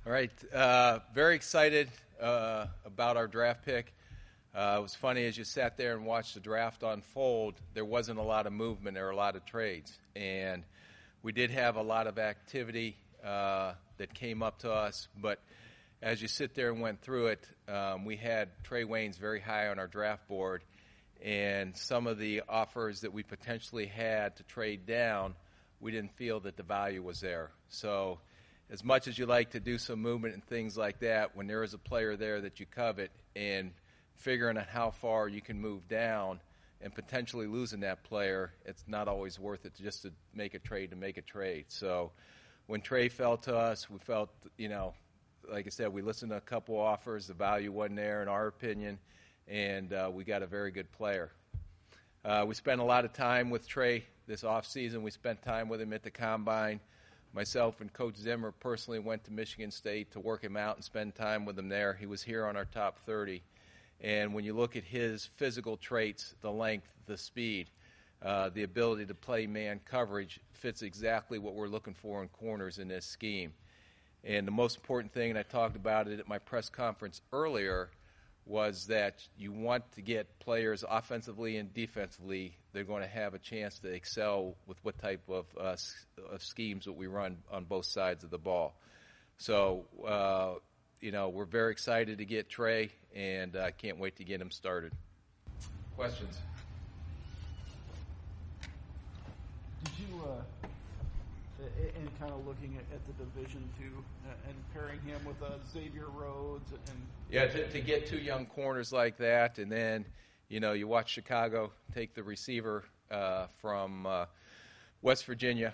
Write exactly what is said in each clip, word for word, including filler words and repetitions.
All right, uh, very excited uh, about our draft pick. Uh, it was funny, as you sat there and watched the draft unfold, there wasn't a lot of movement or a lot of trades. And we did have a lot of activity uh, that came up to us, but as you sit there and went through it, um, we had Trae Waynes very high on our draft board, and some of the offers that we potentially had to trade down, we didn't feel that the value was there. So as much as you like to do some movement and things like that, when there is a player there that you covet and figuring out how far you can move down and potentially losing that player, it's not always worth it to just to make a trade to make a trade. So when Trae fell to us, we felt, you know, like I said, we listened to a couple offers. The value wasn't there in our opinion, and uh, we got a very good player. Uh, we spent a lot of time with Trae this offseason. We spent time with him at the Combine. Myself and Coach Zimmer personally went to Michigan State to work him out and spend time with him there. He was here on our top thirty. And when you look at his physical traits, the length, the speed, uh, the ability to play man coverage fits exactly what we're looking for in corners in this scheme. And the most important thing, and I talked about it at my press conference earlier, was that you want to get players offensively and defensively. They're going to have a chance to excel with what type of, uh, of schemes that we run on both sides of the ball. So, uh, you know, we're very excited to get Trae, and I uh, can't wait to get him started. Questions? Did you, uh, in kind of looking at, at the division too, uh, and pairing him with uh, Xavier Rhodes and yeah, to, to get two young corners like that, and then you know you watch Chicago take the receiver uh, from uh, West Virginia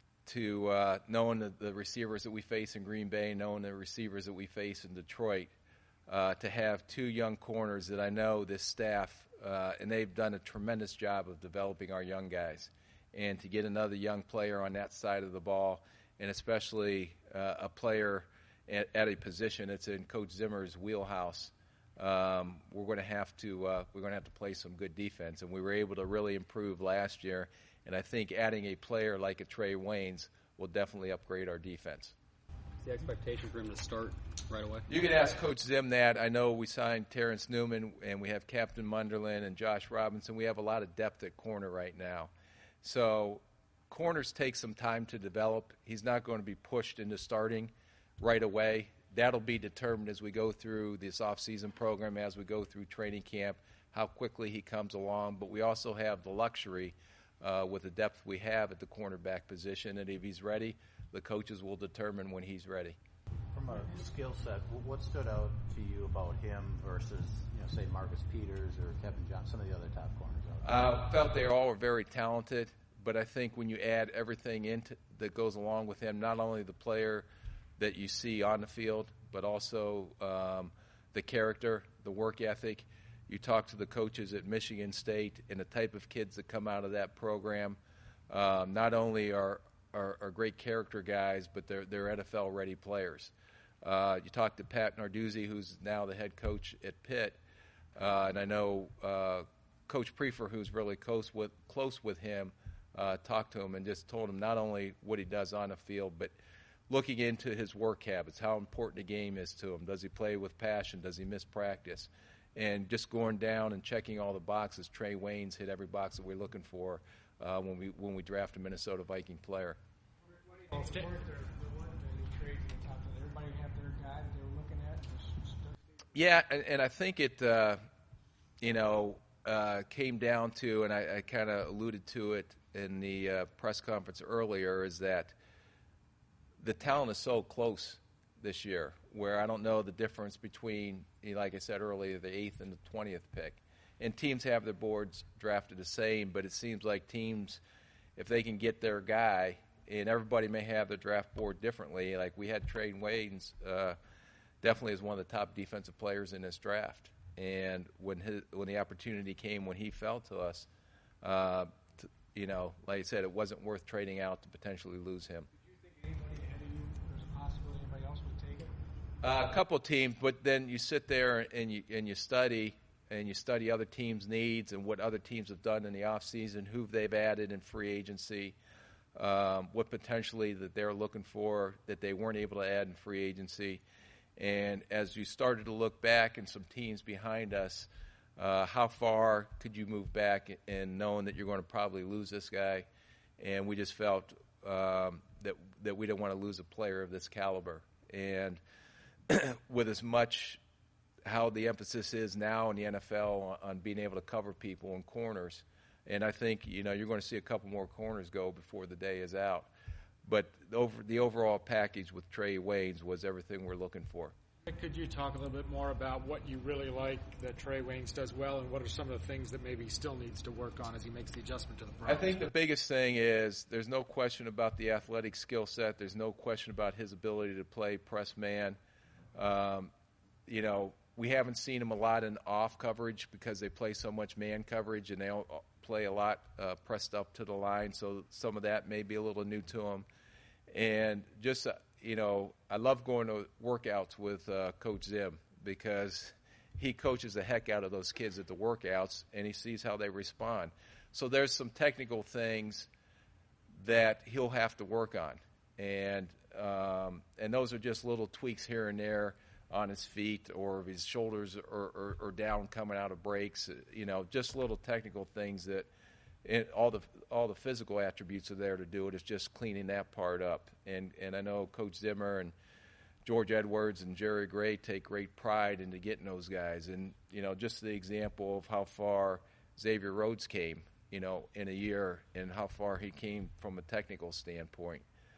to uh, knowing the, the receivers that we face in Green Bay, knowing the receivers that we face in Detroit, uh, to have two young corners that I know this staff uh, and they've done a tremendous job of developing our young guys. And to get another young player on that side of the ball, and especially uh, a player at, at a position that's in Coach Zimmer's wheelhouse, um, we're going to have to uh, we're going to have to play some good defense. And we were able to really improve last year. And I think adding a player like a Trae Waynes will definitely upgrade our defense. Is the expectation for him to start right away? You can ask Coach Zim that. I know we signed Terrence Newman, and we have Captain Munderland and Josh Robinson. We have a lot of depth at corner right now. So corners take some time to develop. He's not going to be pushed into starting right away. That'll be determined as we go through this off-season program, as we go through training camp, how quickly he comes along. But we also have the luxury uh, with the depth we have at the cornerback position, and if he's ready, the coaches will determine when he's ready. From a skill set, what stood out to you about him versus, you know, say Marcus Peters or Kevin Johnson, some of the other top corners? I uh, felt they all were very talented, but I think when you add everything into that goes along with him, not only the player that you see on the field, but also um, the character, the work ethic. You talk to the coaches at Michigan State and the type of kids that come out of that program. Um, not only are, are are great character guys, but they're they're N F L-ready players. Uh, you talk to Pat Narduzzi, who's now the head coach at Pitt, uh, and I know uh, Coach Prefer, who's really close with close with him, uh, talked to him and just told him not only what he does on the field, but looking into his work habits, how important the game is to him. Does he play with passion? Does he miss practice? And just going down and checking all the boxes. Trae Waynes hit every box that we're looking for uh, when we when we draft a Minnesota Viking player. Well, if there, there weren't any trades in the top ten. Everybody had their guy that they were looking at. Yeah, and, and I think it, uh, you know, uh, came down to, and I, I kind of alluded to it in the uh, press conference earlier, is that the talent is so close this year, where I don't know the difference between, like I said earlier, the eighth and the twentieth pick. And teams have their boards drafted the same, but it seems like teams, if they can get their guy, and everybody may have their draft board differently. Like we had Trae Waynes, uh, definitely is one of the top defensive players in this draft. And when his, when the opportunity came, when he fell to us, uh, to, you know, like I said, it wasn't worth trading out to potentially lose him. Did you think anybody ahead of you, there's a possibility anybody else would take it? Uh, a couple teams, but then you sit there and you and you study and you study other teams' needs and what other teams have done in the off season, who they've added in free agency. um, what potentially that they're looking for that they weren't able to add in free agency. And as you started to look back and some teams behind us, uh, how far could you move back in knowing that you're going to probably lose this guy? And we just felt um, that that we didn't want to lose a player of this caliber. And with as much how the emphasis is now in the N F L on being able to cover people in corners, and I think you know you're going to see a couple more corners go before the day is out. But over the overall package with Trey Waynes was everything we're looking for. Could you talk a little bit more about what you really like that Trey Waynes does well, and what are some of the things that maybe he still needs to work on as he makes the adjustment to the process? I think the biggest thing is there's no question about the athletic skill set. There's no question about his ability to play press man. Um, you know, we haven't seen him a lot in off coverage because they play so much man coverage, and they all play a lot uh, pressed up to the line, so some of that may be a little new to him. And just, uh, you know, I love going to workouts with uh, Coach Zim because he coaches the heck out of those kids at the workouts, and he sees how they respond. So there's some technical things that he'll have to work on. And um, and those are just little tweaks here and there on his feet, or if his shoulders are, are, are down coming out of breaks, you know, just little technical things that it, all the all the physical attributes are there to do it. It's just cleaning that part up. And and I know Coach Zimmer and George Edwards and Jerry Gray take great pride into getting those guys. And, you know, just the example of how far Xavier Rhodes came, you know, in a year, and how far he came from a technical standpoint.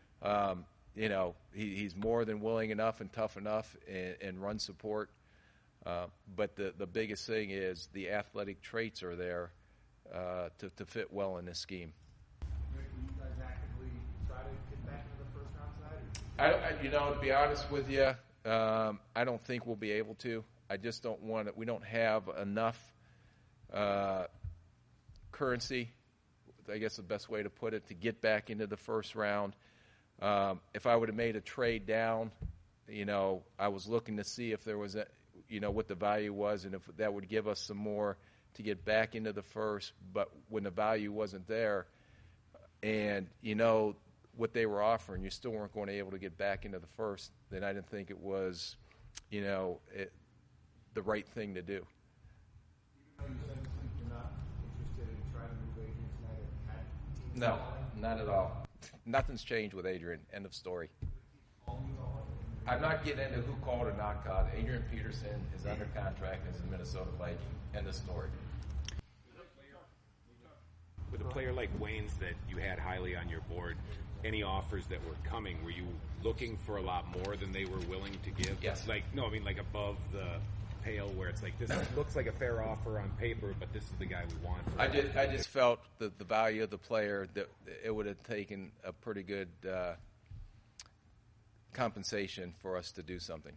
Um, you know, he, he's more than willing enough and tough enough and, and run support. Uh, but the, the biggest thing is the athletic traits are there uh, to, to fit well in this scheme. Will you guys actively try to get back into the first round side? I, I, you know, to be honest with you, um, I don't think we'll be able to. I just don't want it. We don't have enough uh, currency, I guess the best way to put it, to get back into the first round. Um, if I would have made a trade down, you know, I was looking to see if there was, a, you know, what the value was, and if that would give us some more to get back into the first. But when the value wasn't there, and you know what they were offering, you still weren't going to be able to get back into the first, then I didn't think it was, you know, it, the right thing to do. Even though you said you're not interested in trying to move Adrian Snyder at team No, not at all. Nothing's changed with Adrian. End of story. I'm not getting into who called or not called. Adrian Peterson is under contract as a Minnesota Viking. End of story. With a player like Waynes that you had highly on your board, any offers that were coming, were you looking for a lot more than they were willing to give? Yes. Like, no, I mean like above the pale where it's like, this looks like a fair offer on paper, but this is the guy we want. For I just, I just felt that the value of the player, that it would have taken a pretty good uh, compensation for us to do something.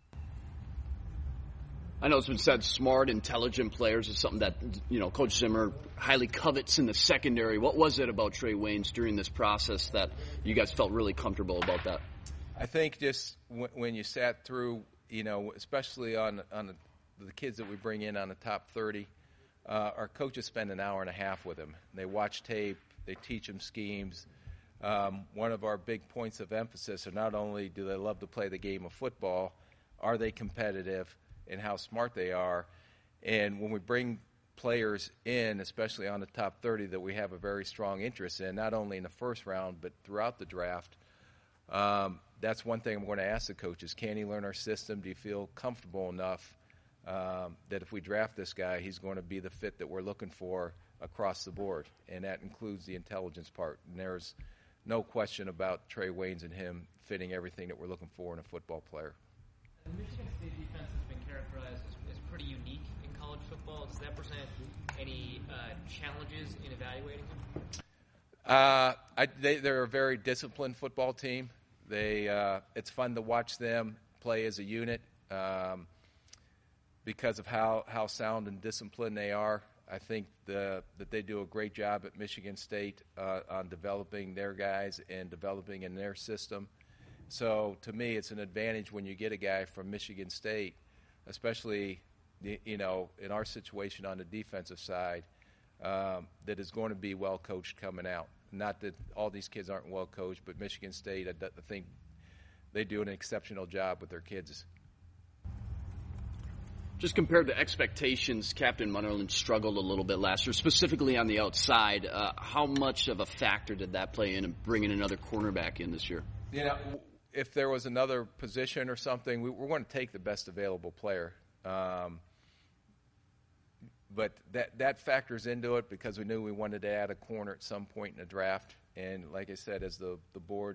I know it's been said smart, intelligent players is something that, you know, Coach Zimmer highly covets in the secondary. What was it about Trey Waynes during this process that you guys felt really comfortable about that? I think just w- when you sat through, you know, especially on on the, the kids that we bring in on the top thirty, uh, our coaches spend an hour and a half with them. They watch tape. They teach them schemes. Um, one of our big points of emphasis are not only do they love to play the game of football, are they competitive, and how smart they are. And when we bring players in, especially on the top thirty, that we have a very strong interest in, not only in the first round but throughout the draft, um, that's one thing I'm going to ask the coaches. Can he learn our system? Do you feel comfortable enough um, that if we draft this guy, he's going to be the fit that we're looking for across the board? And that includes the intelligence part. And there's no question about Trey Waynes and him fitting everything that we're looking for in a football player. The Michigan State defense has been characterized as, as pretty unique in college football. Does that present any uh, challenges in evaluating him? Uh, I, they, they're a very disciplined football team. They, uh, it's fun to watch them play as a unit um, because of how, how sound and disciplined they are. I think the, that they do a great job at Michigan State uh, on developing their guys and developing in their system. So to me, it's an advantage when you get a guy from Michigan State, especially, you know, in our situation on the defensive side, um, that is going to be well coached coming out. not that all these kids aren't well coached, but Michigan State, I, I think they do an exceptional job with their kids. Just compared to expectations, Captain Munnerlyn struggled a little bit last year, specifically on the outside. Uh, how much of a factor did that play in bringing another cornerback in this year? You know, if there was another position or something, we, we're going to take the best available player. Um, but that that factors into it because we knew we wanted to add a corner at some point in the draft. And like I said, as the, the board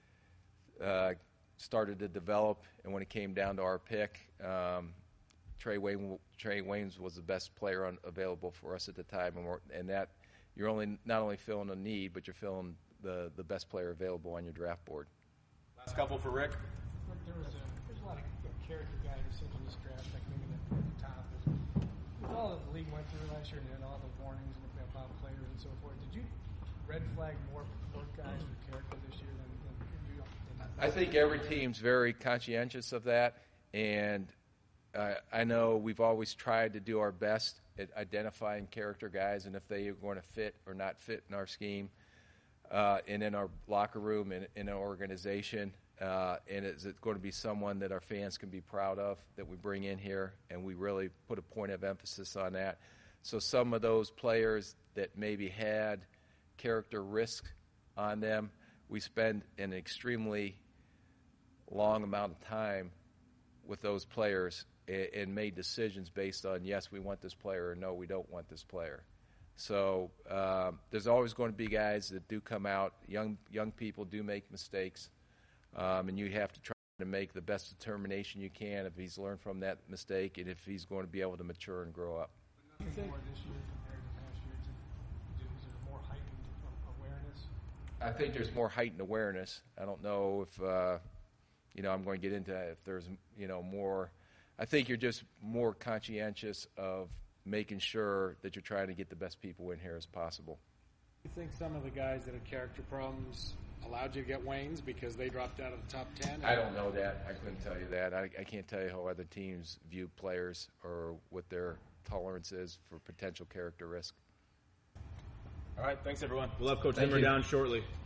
uh, started to develop and when it came down to our pick, um, Trey Wayne, Trey Waynes was the best player on, available for us at the time, and, we're, and that you're only not only filling a need, but you're filling the, the best player available on your draft board. Last couple for Rick. Rick, there was a there's a lot of you know, character guys in this draft, like maybe the, at the top. Is, with all that the league went through last year and all the warnings about players and so forth, did you red flag more more guys for character this year than, than you? Than I think every team's very conscientious of that, and Uh, I know we've always tried to do our best at identifying character guys and if they are going to fit or not fit in our scheme uh, and in our locker room and in our organization. Uh, and is it going to be someone that our fans can be proud of that we bring in here? And we really put a point of emphasis on that. So some of those players that maybe had character risk on them, we spend an extremely long amount of time with those players and made decisions based on, yes, we want this player, or no, we don't want this player. So um, there's always going to be guys that do come out. Young young people do make mistakes, um, and you have to try to make the best determination you can if he's learned from that mistake and if he's going to be able to mature and grow up. Nothing more this year compared to past years. Is there more heightened awareness? I think there's more heightened awareness. I don't know if, uh, you know, I'm going to get into that, if there's, you know, more – I think you're just more conscientious of making sure that you're trying to get the best people in here as possible. You think some of the guys that had character problems allowed you to get Waynes because they dropped out of the top ten? I don't know that. I couldn't tell you that. I, I can't tell you how other teams view players or what their tolerance is for potential character risk. All right, thanks everyone. We'll have Coach Thank Zimmer you. down shortly.